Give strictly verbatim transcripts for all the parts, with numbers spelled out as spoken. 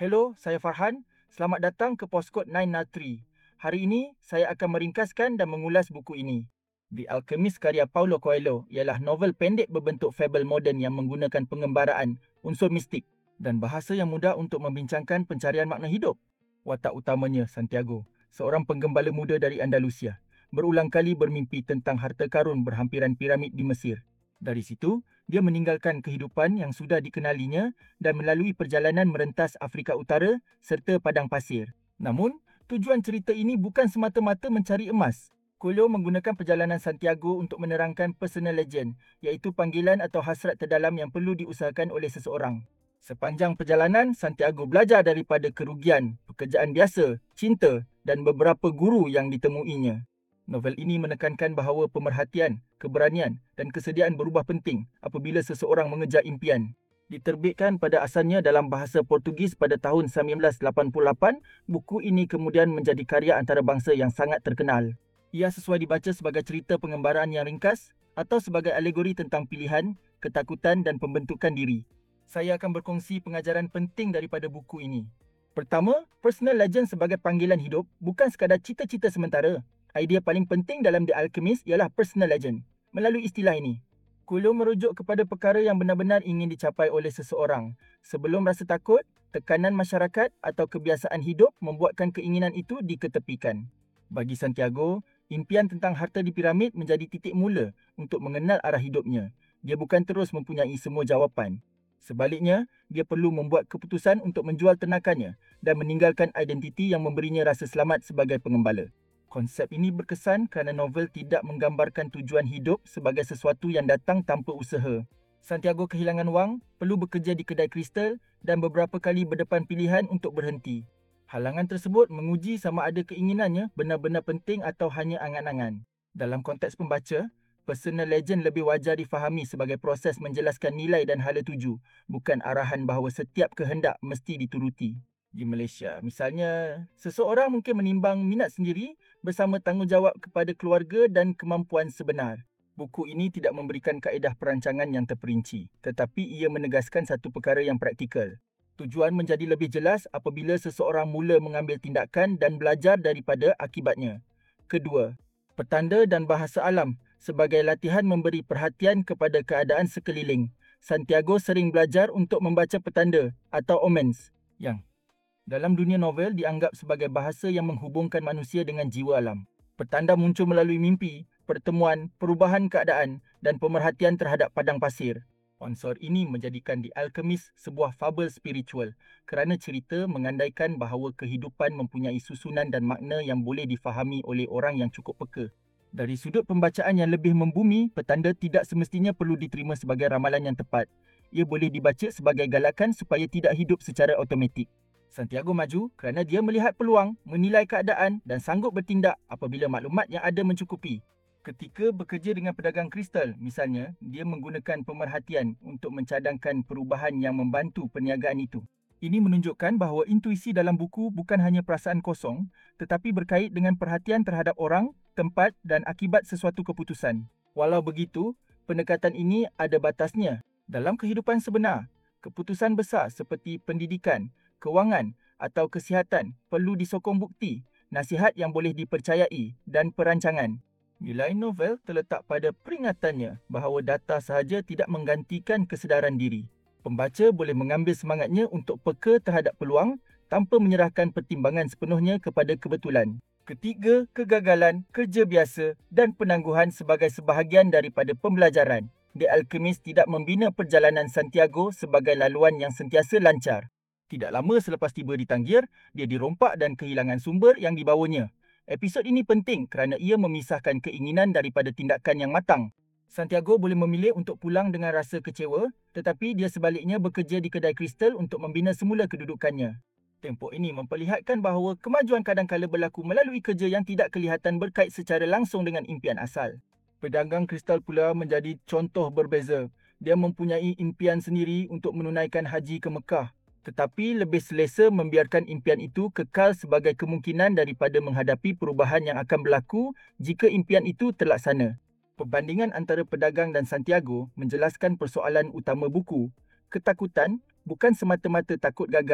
Hello, saya Farhan. Selamat datang ke Postkod sembilan nol tiga. Hari ini, saya akan meringkaskan dan mengulas buku ini. The Alchemist karya Paulo Coelho ialah novel pendek berbentuk fabel moden yang menggunakan pengembaraan, unsur mistik dan bahasa yang mudah untuk membincangkan pencarian makna hidup. Watak utamanya, Santiago, seorang penggembala muda dari Andalusia, berulang kali bermimpi tentang harta karun berhampiran piramid di Mesir. Dari situ, dia meninggalkan kehidupan yang sudah dikenalinya dan melalui perjalanan merentas Afrika Utara serta padang pasir. Namun, tujuan cerita ini bukan semata-mata mencari emas. Coelho menggunakan perjalanan Santiago untuk menerangkan personal legend, iaitu panggilan atau hasrat terdalam yang perlu diusahakan oleh seseorang. Sepanjang perjalanan, Santiago belajar daripada kerugian, pekerjaan biasa, cinta dan beberapa guru yang ditemuinya. Novel ini menekankan bahawa pemerhatian, keberanian dan kesediaan berubah penting apabila seseorang mengejar impian. Diterbitkan pada asalnya dalam bahasa Portugis pada tahun sembilan belas lapan puluh lapan, buku ini kemudian menjadi karya antarabangsa yang sangat terkenal. Ia sesuai dibaca sebagai cerita pengembaraan yang ringkas atau sebagai alegori tentang pilihan, ketakutan dan pembentukan diri. Saya akan berkongsi pengajaran penting daripada buku ini. Pertama, personal legend sebagai panggilan hidup bukan sekadar cita-cita sementara. Idea paling penting dalam The Alchemist ialah personal legend. Melalui istilah ini, Coelho merujuk kepada perkara yang benar-benar ingin dicapai oleh seseorang. Sebelum rasa takut, tekanan masyarakat atau kebiasaan hidup membuatkan keinginan itu diketepikan. Bagi Santiago, impian tentang harta di piramid menjadi titik mula untuk mengenal arah hidupnya. Dia bukan terus mempunyai semua jawapan. Sebaliknya, dia perlu membuat keputusan untuk menjual ternakannya dan meninggalkan identiti yang memberinya rasa selamat sebagai pengembala. Konsep ini berkesan kerana novel tidak menggambarkan tujuan hidup sebagai sesuatu yang datang tanpa usaha. Santiago kehilangan wang, perlu bekerja di kedai kristal dan beberapa kali berdepan pilihan untuk berhenti. Halangan tersebut menguji sama ada keinginannya benar-benar penting atau hanya angan-angan. Dalam konteks pembaca, personal legend lebih wajar difahami sebagai proses menjelaskan nilai dan hala tuju, bukan arahan bahawa setiap kehendak mesti dituruti. Di Malaysia, misalnya, seseorang mungkin menimbang minat sendiri bersama tanggungjawab kepada keluarga dan kemampuan sebenar. Buku ini tidak memberikan kaedah perancangan yang terperinci, tetapi ia menegaskan satu perkara yang praktikal. Tujuan menjadi lebih jelas apabila seseorang mula mengambil tindakan dan belajar daripada akibatnya. Kedua, petanda dan bahasa alam sebagai latihan memberi perhatian kepada keadaan sekeliling. Santiago sering belajar untuk membaca petanda atau omens yang dalam dunia novel dianggap sebagai bahasa yang menghubungkan manusia dengan jiwa alam. Petanda muncul melalui mimpi, pertemuan, perubahan keadaan dan pemerhatian terhadap padang pasir. Unsur ini menjadikan The Alchemist sebuah fabel spiritual kerana cerita mengandaikan bahawa kehidupan mempunyai susunan dan makna yang boleh difahami oleh orang yang cukup peka. Dari sudut pembacaan yang lebih membumi, petanda tidak semestinya perlu diterima sebagai ramalan yang tepat. Ia boleh dibaca sebagai galakan supaya tidak hidup secara automatik. Santiago maju kerana dia melihat peluang, menilai keadaan dan sanggup bertindak apabila maklumat yang ada mencukupi. Ketika bekerja dengan pedagang kristal, misalnya, dia menggunakan pemerhatian untuk mencadangkan perubahan yang membantu perniagaan itu. Ini menunjukkan bahawa intuisi dalam buku bukan hanya perasaan kosong, tetapi berkait dengan perhatian terhadap orang, tempat dan akibat sesuatu keputusan. Walau begitu, pendekatan ini ada batasnya. Dalam kehidupan sebenar, keputusan besar seperti pendidikan, kewangan atau kesihatan perlu disokong bukti, nasihat yang boleh dipercayai dan perancangan. Nilai novel terletak pada peringatannya bahawa data sahaja tidak menggantikan kesedaran diri. Pembaca boleh mengambil semangatnya untuk peka terhadap peluang tanpa menyerahkan pertimbangan sepenuhnya kepada kebetulan. Ketiga, kegagalan, kerja biasa dan penangguhan sebagai sebahagian daripada pembelajaran. The Alchemist tidak membina perjalanan Santiago sebagai laluan yang sentiasa lancar. Tidak lama selepas tiba di Tangier, dia dirompak dan kehilangan sumber yang dibawanya. Episod ini penting kerana ia memisahkan keinginan daripada tindakan yang matang. Santiago boleh memilih untuk pulang dengan rasa kecewa, tetapi dia sebaliknya bekerja di kedai kristal untuk membina semula kedudukannya. Tempoh ini memperlihatkan bahawa kemajuan kadang-kala berlaku melalui kerja yang tidak kelihatan berkait secara langsung dengan impian asal. Pedagang kristal pula menjadi contoh berbeza. Dia mempunyai impian sendiri untuk menunaikan haji ke Mekah. Tetapi lebih selesa membiarkan impian itu kekal sebagai kemungkinan daripada menghadapi perubahan yang akan berlaku jika impian itu terlaksana. Perbandingan antara pedagang dan Santiago menjelaskan persoalan utama buku. Ketakutan bukan semata-mata takut gagal,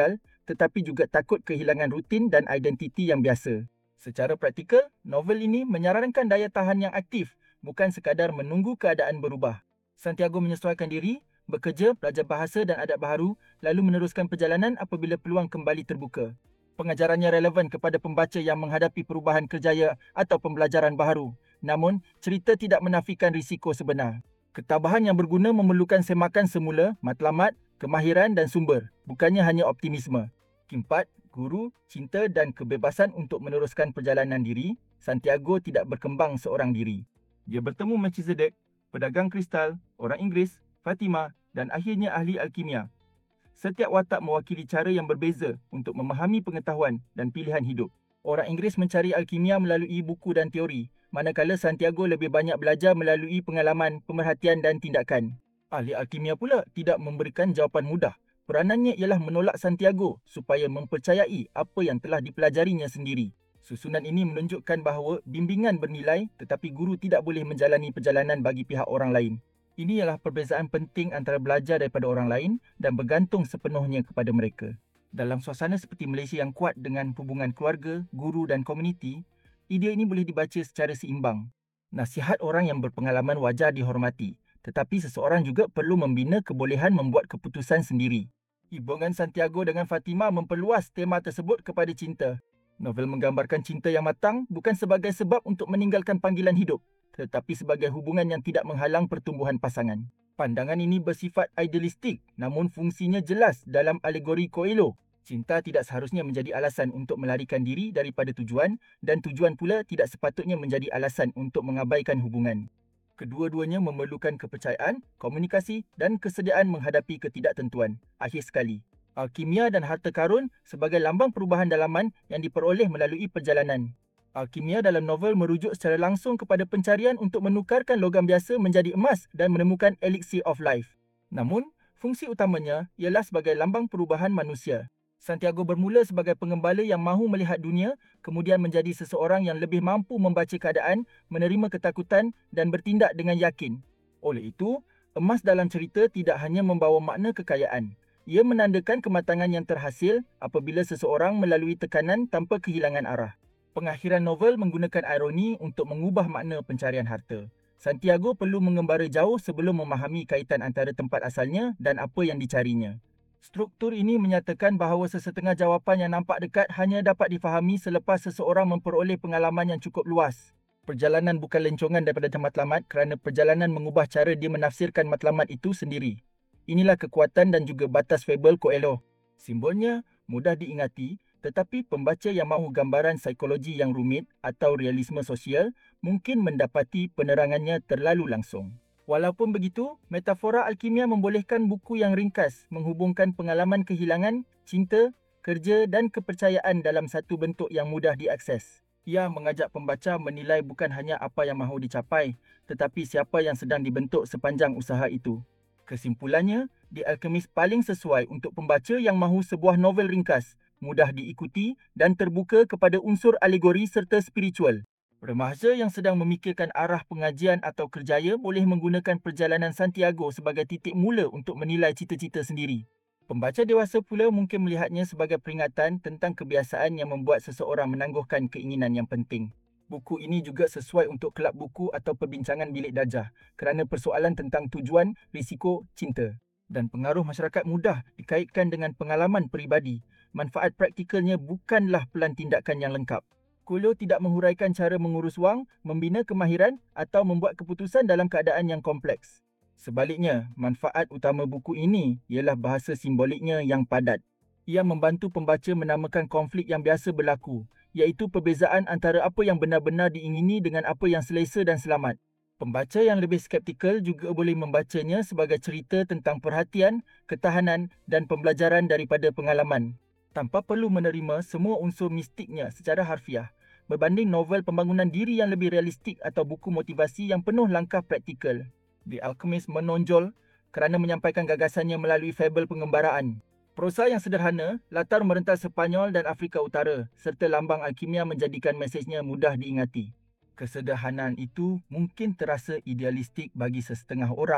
tetapi juga takut kehilangan rutin dan identiti yang biasa. Secara praktikal, novel ini menyarankan daya tahan yang aktif, bukan sekadar menunggu keadaan berubah. Santiago menyesuaikan diri, bekerja, belajar bahasa dan adat baharu, lalu meneruskan perjalanan apabila peluang kembali terbuka. Pengajarannya relevan kepada pembaca yang menghadapi perubahan kerjaya atau pembelajaran baharu. Namun, cerita tidak menafikan risiko sebenar. Ketabahan yang berguna memerlukan semakan semula, matlamat, kemahiran dan sumber, bukannya hanya optimisme. Keempat, guru, cinta dan kebebasan untuk meneruskan perjalanan diri. Santiago tidak berkembang seorang diri. Dia bertemu Melchizedek, pedagang kristal, orang Inggeris, Fatima dan akhirnya ahli alkimia. Setiap watak mewakili cara yang berbeza untuk memahami pengetahuan dan pilihan hidup. Orang Inggeris mencari alkimia melalui buku dan teori, manakala Santiago lebih banyak belajar melalui pengalaman, pemerhatian dan tindakan. Ahli alkimia pula tidak memberikan jawapan mudah. Peranannya ialah menolak Santiago supaya mempercayai apa yang telah dipelajarinya sendiri. Susunan ini menunjukkan bahawa bimbingan bernilai tetapi guru tidak boleh menjalani perjalanan bagi pihak orang lain. Ini ialah perbezaan penting antara belajar daripada orang lain dan bergantung sepenuhnya kepada mereka. Dalam suasana seperti Malaysia yang kuat dengan hubungan keluarga, guru dan komuniti, idea ini boleh dibaca secara seimbang. Nasihat orang yang berpengalaman wajar dihormati, tetapi seseorang juga perlu membina kebolehan membuat keputusan sendiri. Hubungan Santiago dengan Fatima memperluas tema tersebut kepada cinta. Novel menggambarkan cinta yang matang bukan sebagai sebab untuk meninggalkan panggilan hidup, tetapi sebagai hubungan yang tidak menghalang pertumbuhan pasangan. Pandangan ini bersifat idealistik, namun fungsinya jelas dalam alegori Coelho. Cinta tidak seharusnya menjadi alasan untuk melarikan diri daripada tujuan dan tujuan pula tidak sepatutnya menjadi alasan untuk mengabaikan hubungan. Kedua-duanya memerlukan kepercayaan, komunikasi dan kesediaan menghadapi ketidaktentuan. Akhir sekali, alkimia dan harta karun sebagai lambang perubahan dalaman yang diperoleh melalui perjalanan. Alkimia dalam novel merujuk secara langsung kepada pencarian untuk menukarkan logam biasa menjadi emas dan menemukan elixir of life. Namun, fungsi utamanya ialah sebagai lambang perubahan manusia. Santiago bermula sebagai pengembala yang mahu melihat dunia, kemudian menjadi seseorang yang lebih mampu membaca keadaan, menerima ketakutan dan bertindak dengan yakin. Oleh itu, emas dalam cerita tidak hanya membawa makna kekayaan. Ia menandakan kematangan yang terhasil apabila seseorang melalui tekanan tanpa kehilangan arah. Pengakhiran novel menggunakan ironi untuk mengubah makna pencarian harta. Santiago perlu mengembara jauh sebelum memahami kaitan antara tempat asalnya dan apa yang dicarinya. Struktur ini menyatakan bahawa sesetengah jawapan yang nampak dekat hanya dapat difahami selepas seseorang memperoleh pengalaman yang cukup luas. Perjalanan bukan lencongan daripada matlamat kerana perjalanan mengubah cara dia menafsirkan matlamat itu sendiri. Inilah kekuatan dan juga batas fabel Coelho. Simbolnya mudah diingati, tetapi pembaca yang mahu gambaran psikologi yang rumit atau realisme sosial mungkin mendapati penerangannya terlalu langsung. Walaupun begitu, metafora alkimia membolehkan buku yang ringkas menghubungkan pengalaman kehilangan, cinta, kerja dan kepercayaan dalam satu bentuk yang mudah diakses. Ia mengajak pembaca menilai bukan hanya apa yang mahu dicapai, tetapi siapa yang sedang dibentuk sepanjang usaha itu. Kesimpulannya, The Alchemist paling sesuai untuk pembaca yang mahu sebuah novel ringkas, mudah diikuti dan terbuka kepada unsur alegori serta spiritual. Remaja yang sedang memikirkan arah pengajian atau kerjaya boleh menggunakan perjalanan Santiago sebagai titik mula untuk menilai cita-cita sendiri. Pembaca dewasa pula mungkin melihatnya sebagai peringatan tentang kebiasaan yang membuat seseorang menangguhkan keinginan yang penting. Buku ini juga sesuai untuk kelab buku atau perbincangan bilik darjah kerana persoalan tentang tujuan, risiko, cinta dan pengaruh masyarakat mudah dikaitkan dengan pengalaman peribadi. Manfaat praktikalnya bukanlah pelan tindakan yang lengkap. Coelho tidak menghuraikan cara mengurus wang, membina kemahiran atau membuat keputusan dalam keadaan yang kompleks. Sebaliknya, manfaat utama buku ini ialah bahasa simboliknya yang padat. Ia membantu pembaca menamakan konflik yang biasa berlaku, iaitu perbezaan antara apa yang benar-benar diingini dengan apa yang selesa dan selamat. Pembaca yang lebih skeptikal juga boleh membacanya sebagai cerita tentang perhatian, ketahanan dan pembelajaran daripada pengalaman, tanpa perlu menerima semua unsur mistiknya secara harfiah, berbanding novel pembangunan diri yang lebih realistik atau buku motivasi yang penuh langkah praktikal. The Alchemist menonjol kerana menyampaikan gagasannya melalui fabel pengembaraan. Prosa yang sederhana, latar merentas Sepanyol dan Afrika Utara serta lambang alkimia menjadikan mesejnya mudah diingati. Kesederhanaan itu mungkin terasa idealistik bagi sesetengah orang,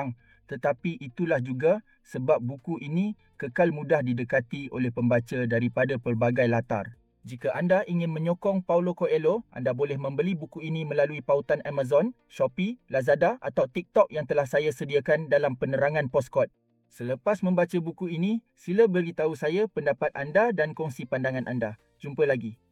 Tetapi itulah juga sebab buku ini kekal mudah didekati oleh pembaca daripada pelbagai latar. Jika anda ingin menyokong Paulo Coelho, anda boleh membeli buku ini melalui pautan Amazon, Shopee, Lazada atau TikTok yang telah saya sediakan dalam penerangan Postkod. Selepas membaca buku ini, sila beritahu saya pendapat anda dan kongsi pandangan anda. Jumpa lagi.